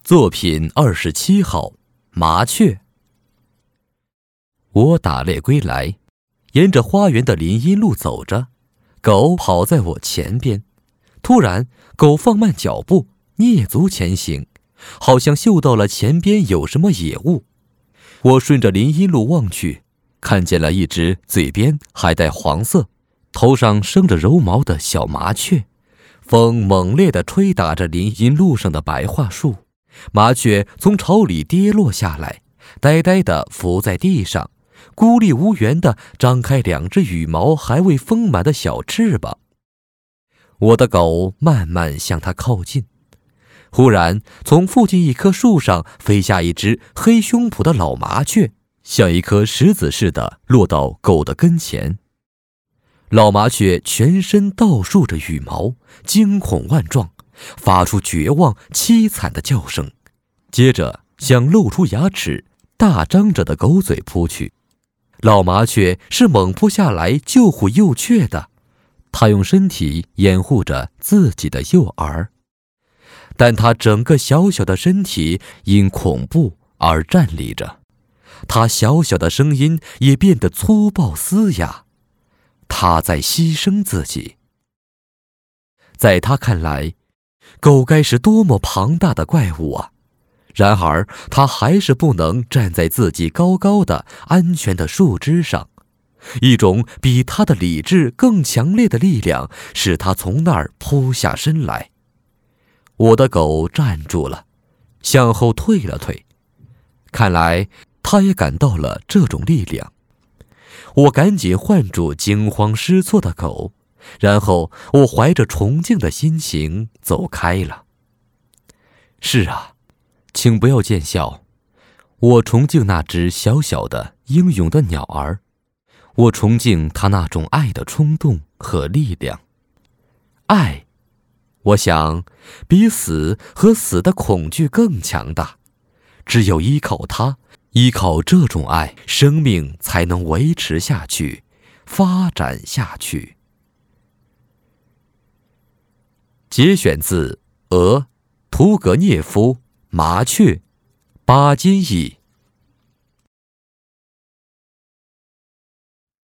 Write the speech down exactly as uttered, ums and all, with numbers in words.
作品二十七号，麻雀。我打猎归来，沿着花园的林荫路走着，狗跑在我前边。突然，狗放慢脚步，蹑足前行，好像嗅到了前边有什么野物。我顺着林荫路望去，看见了一只嘴边还带黄色、头上生着柔毛的小麻雀。风猛烈地吹打着林荫路上的白桦树，麻雀从巢里跌落下来，呆呆地伏在地上，孤立无援地张开两只羽毛还未丰满的小翅膀。我的狗慢慢向它靠近，忽然从附近一棵树上飞下一只黑胸脯的老麻雀，像一颗石子似的落到狗的跟前。老麻雀全身倒竖着羽毛，惊恐万状，发出绝望凄惨的叫声，接着向露出牙齿、大张着的狗嘴扑去。老麻雀是猛扑下来救护幼雀的，它用身体掩护着自己的幼儿，但它整个小小的身体因恐怖而站立着，它小小的声音也变得粗暴嘶哑。他在牺牲自己。在他看来，狗该是多么庞大的怪物啊！然而，他还是不能站在自己高高的、安全的树枝上。一种比他的理智更强烈的力量使他从那儿扑下身来。我的狗站住了，向后退了退，看来他也感到了这种力量。我赶紧唤住惊慌失措的狗，然后我怀着崇敬的心情走开了。是啊，请不要见笑，我崇敬那只小小的英勇的鸟儿，我崇敬它那种爱的冲动和力量。爱，我想比死和死的恐惧更强大，只有依靠它，依靠这种爱，生命才能维持下去，发展下去。节选自俄屠格涅夫《麻雀》，巴金译。